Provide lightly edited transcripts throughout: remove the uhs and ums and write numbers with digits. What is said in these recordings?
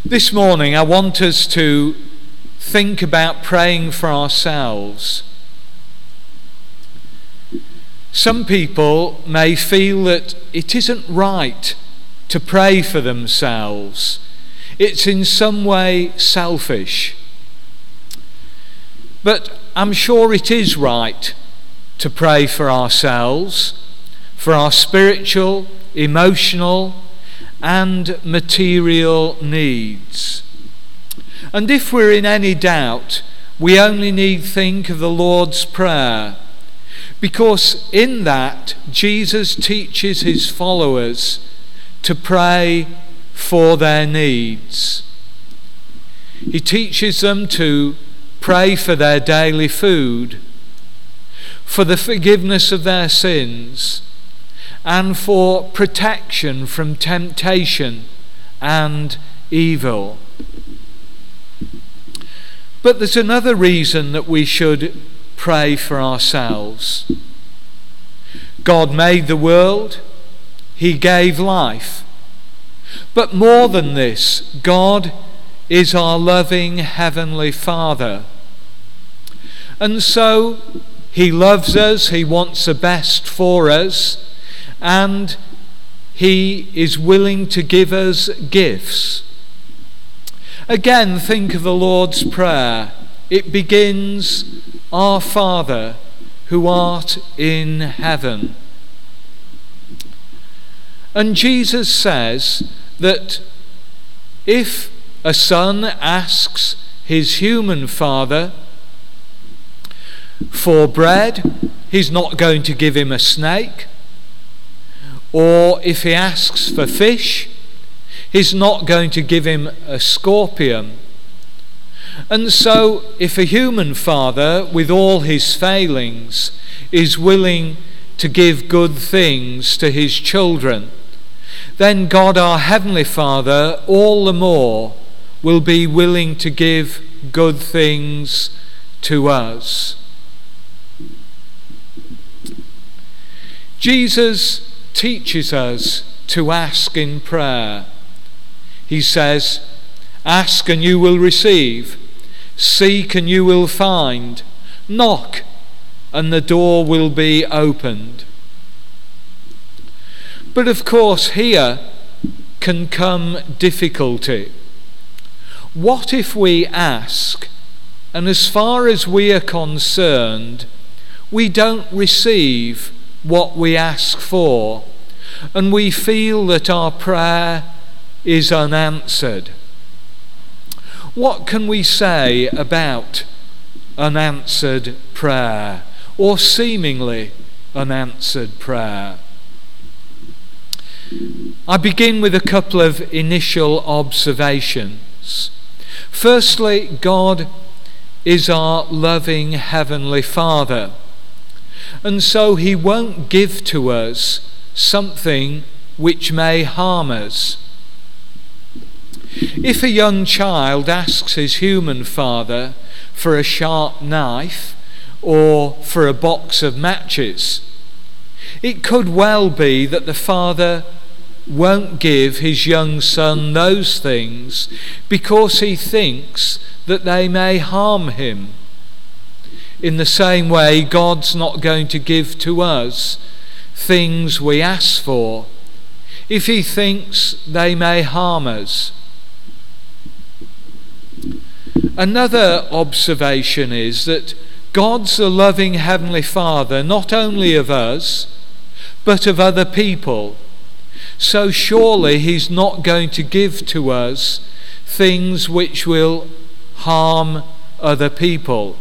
This morning I want us to think about praying for ourselves. Some people may feel that it isn't right to pray for themselves. It's in some way selfish. But I'm sure it is right to pray for ourselves, for our spiritual, emotional, and material needs. And if we're in any doubt, we only need think of the Lord's Prayer, because in that Jesus teaches his followers to pray for their needs. He teaches them to pray for their daily food, for the forgiveness of their sins, and for protection from temptation and evil. But there's another reason that we should pray for ourselves. God made the world, he gave life. But more than this, God is our loving Heavenly Father. And so he loves us, he wants the best for us, and he is willing to give us gifts. Again, think of the Lord's Prayer. It begins, "Our Father, who art in heaven." And Jesus says that if a son asks his human father for bread, he's not going to give him a snake. Or if he asks for fish, he's not going to give him a scorpion. And so if a human father, with all his failings, is willing to give good things to his children, then God our Heavenly Father all the more will be willing to give good things to us. Jesus teaches us to ask in prayer. He says, "Ask and you will receive, seek and you will find, knock and the door will be opened." But of course here can come difficulty. What if we ask, and as far as we are concerned, we don't receive what we ask for, and we feel that our prayer is unanswered? What can we say about unanswered prayer, or seemingly unanswered prayer? I begin with a couple of initial observations. Firstly, God is our loving Heavenly Father, and so he won't give to us something which may harm us. If a young child asks his human father for a sharp knife or for a box of matches, it could well be that the father won't give his young son those things because he thinks that they may harm him. In the same way, God's not going to give to us things we ask for if he thinks they may harm us. Another observation is that God's a loving Heavenly Father, not only of us, but of other people. So surely he's not going to give to us things which will harm other people.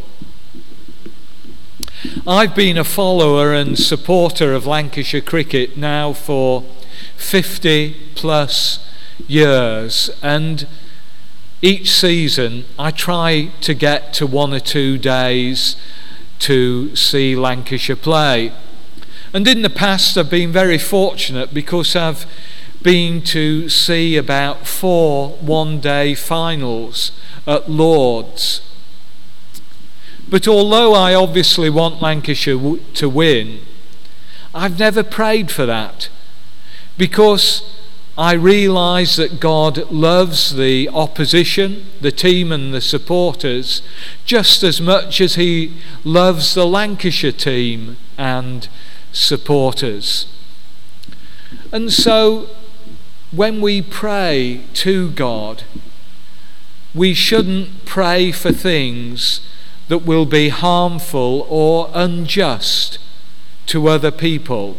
I've been a follower and supporter of Lancashire cricket now for 50 plus years, and each season I try to get to 1 or 2 days to see Lancashire play. And in the past I've been very fortunate because I've been to see about 4 one-day finals at Lord's. But although I obviously want Lancashire to win, I've never prayed for that, because I realise that God loves the opposition, the team and the supporters, just as much as he loves the Lancashire team and supporters. And so when we pray to God, we shouldn't pray for things that will be harmful or unjust to other people.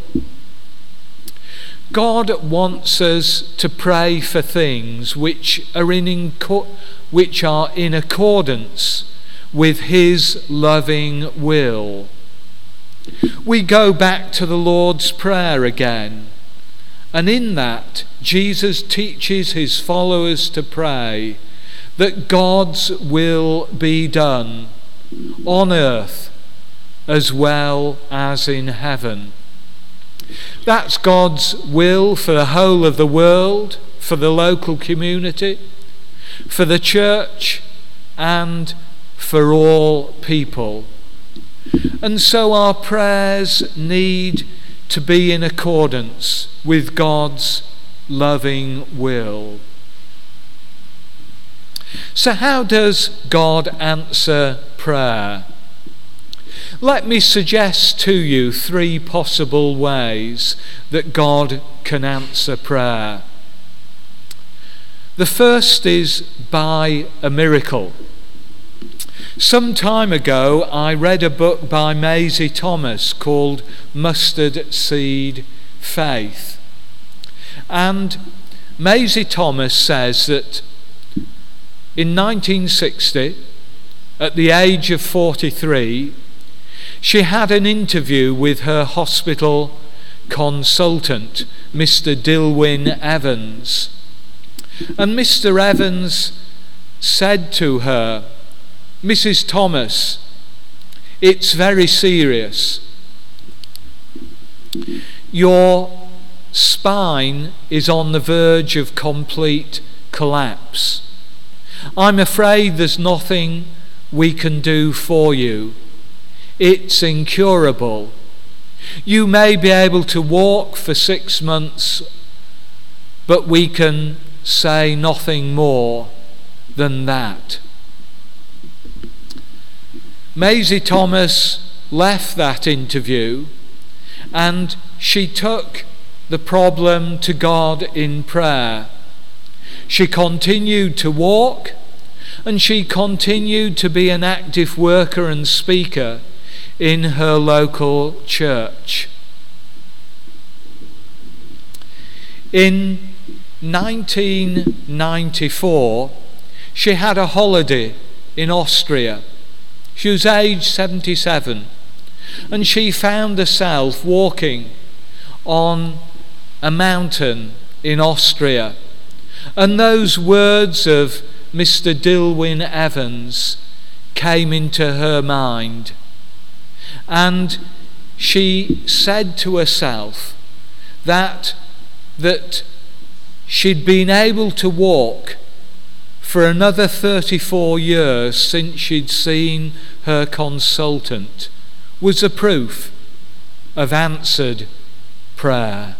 God wants us to pray for things which are in accordance with his loving will. We go back to the Lord's Prayer again, and in that Jesus teaches his followers to pray that God's will be done on earth as well as in heaven. That's God's will for the whole of the world, for the local community, for the church, and for all people. And so our prayers need to be in accordance with God's loving will. So how does God answer prayer? Let me suggest to you 3 possible ways that God can answer prayer. The first is by a miracle. Some time ago, I read a book by Maisie Thomas called Mustard Seed Faith. And Maisie Thomas says that in 1960, at the age of 43, she had an interview with her hospital consultant, Mr. Dilwyn Evans. And Mr. Evans said to her, "Mrs. Thomas, it's very serious. Your spine is on the verge of complete collapse. I'm afraid there's nothing we can do for you. It's incurable. You may be able to walk for 6 months, but we can say nothing more than that." Maisie Thomas left that interview and she took the problem to God in prayer. She continued to walk and she continued to be an active worker and speaker in her local church. In 1994, she had a holiday in Austria. She was aged 77, and she found herself walking on a mountain in Austria. And those words of Mr. Dilwyn Evans came into her mind. And she said to herself that she'd been able to walk for another 34 years since she'd seen her consultant was a proof of answered prayer.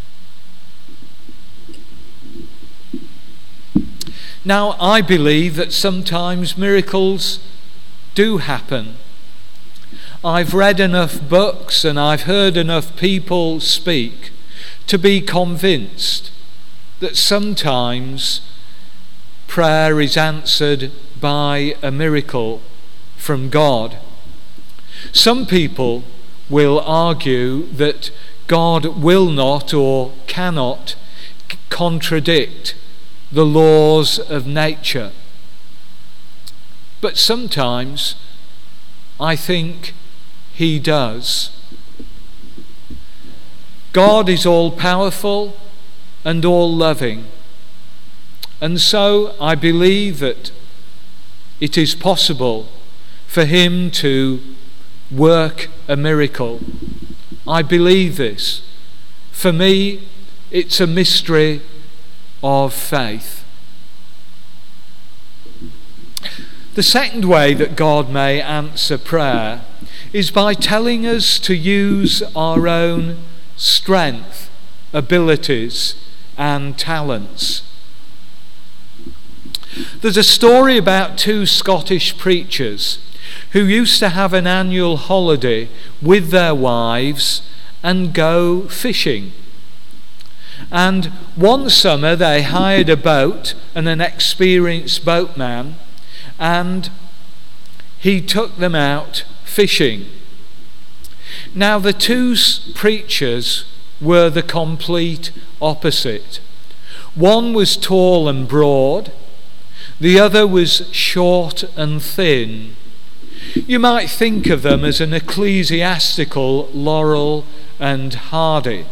Now, I believe that sometimes miracles do happen. I've read enough books and I've heard enough people speak to be convinced that sometimes prayer is answered by a miracle from God. Some people will argue that God will not or cannot contradict the laws of nature. But sometimes I think he does. God is all powerful and all loving. And so I believe that it is possible for him to work a miracle. I believe this. For me, it's a mystery of faith. The second way that God may answer prayer is by telling us to use our own strength, abilities, and talents. There's a story about two Scottish preachers who used to have an annual holiday with their wives and go fishing. And one summer they hired a boat and an experienced boatman, and he took them out fishing. Now the two preachers were the complete opposite. One was tall and broad, the other was short and thin. You might think of them as an ecclesiastical Laurel and Hardy.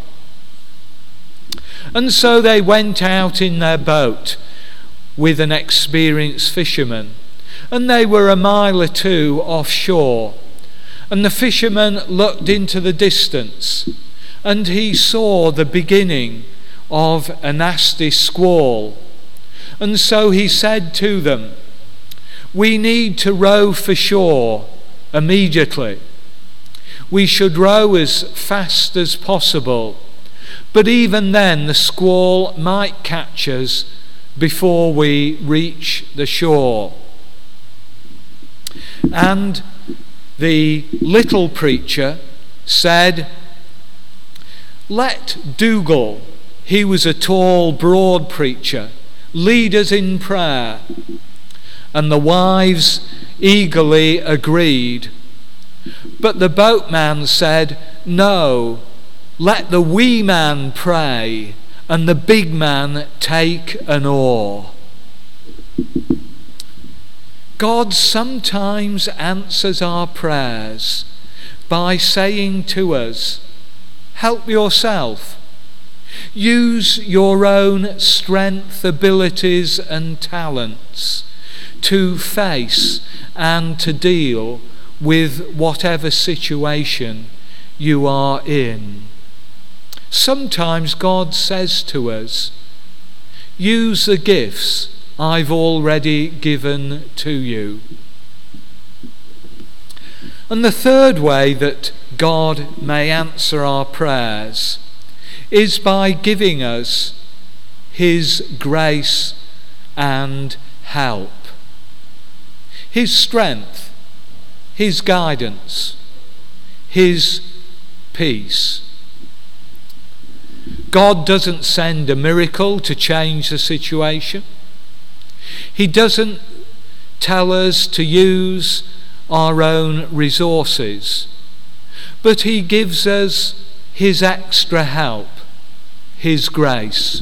And so they went out in their boat with an experienced fisherman, and they were a mile or two offshore. And the fisherman looked into the distance, and he saw the beginning of a nasty squall. And so he said to them, "We need to row for shore immediately. We should row as fast as possible, but even then the squall might catch us before we reach the shore." And the little preacher said, "Let Dougal," he was a tall, broad preacher, "lead us in prayer." And the wives eagerly agreed. But the boatman said, "No, let the wee man pray and the big man take an oar." God sometimes answers our prayers by saying to us, "Help yourself. Use your own strength, abilities and talents to face and to deal with whatever situation you are in." Sometimes God says to us, "Use the gifts I've already given to you." And the third way that God may answer our prayers is by giving us his grace and help, his strength, his guidance, his peace. God doesn't send a miracle to change the situation. He doesn't tell us to use our own resources, but he gives us his extra help, his grace.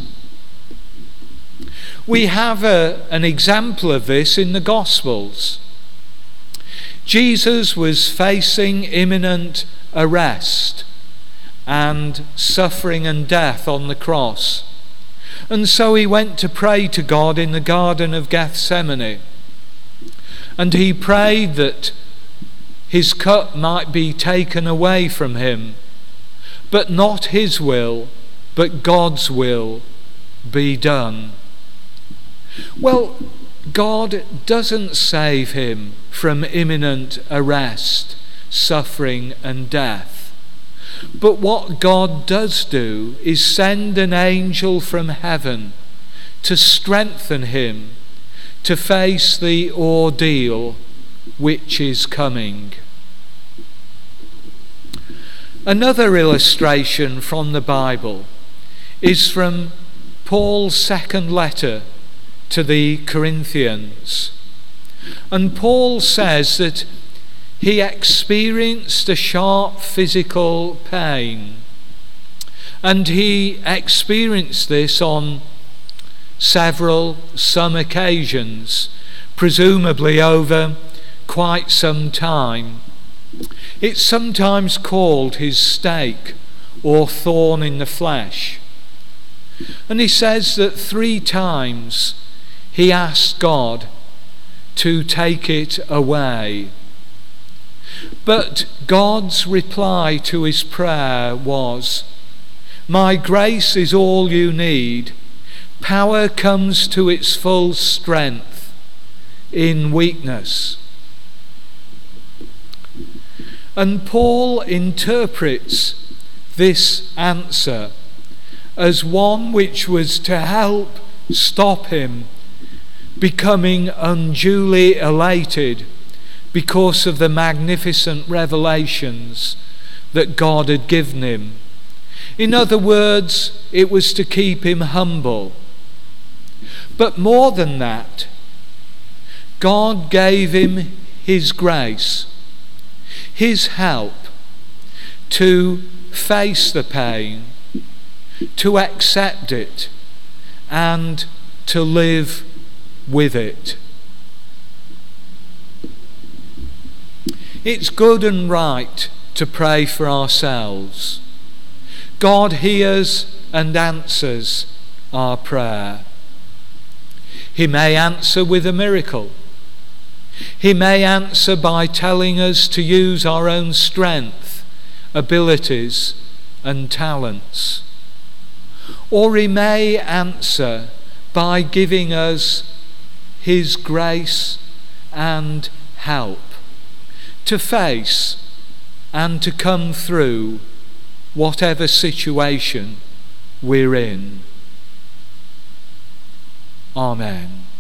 We have an example of this in the Gospels. Jesus was facing imminent arrest and suffering and death on the cross. And so he went to pray to God in the Garden of Gethsemane. And he prayed that his cup might be taken away from him, but not his will, but God's will be done. Well, God doesn't save him from imminent arrest, suffering and death. But what God does do is send an angel from heaven to strengthen him to face the ordeal which is coming. Another illustration from the Bible is from Paul's second letter to the Corinthians. And Paul says that he experienced a sharp physical pain, and he experienced this on some occasions, presumably over quite some time. It's sometimes called his stake or thorn in the flesh. And he says that 3 times he asked God to take it away. But God's reply to his prayer was, "My grace is all you need. Power comes to its full strength in weakness." And Paul interprets this answer as one which was to help stop him becoming unduly elated because of the magnificent revelations that God had given him. In other words, it was to keep him humble. But more than that, God gave him his grace, his help to face the pain, to accept it, and to live with it. It's good and right to pray for ourselves. God hears and answers our prayer. He may answer with a miracle. He may answer by telling us to use our own strength, abilities, and talents. Or he may answer by giving us his grace and help to face and to come through whatever situation we're in. Amen.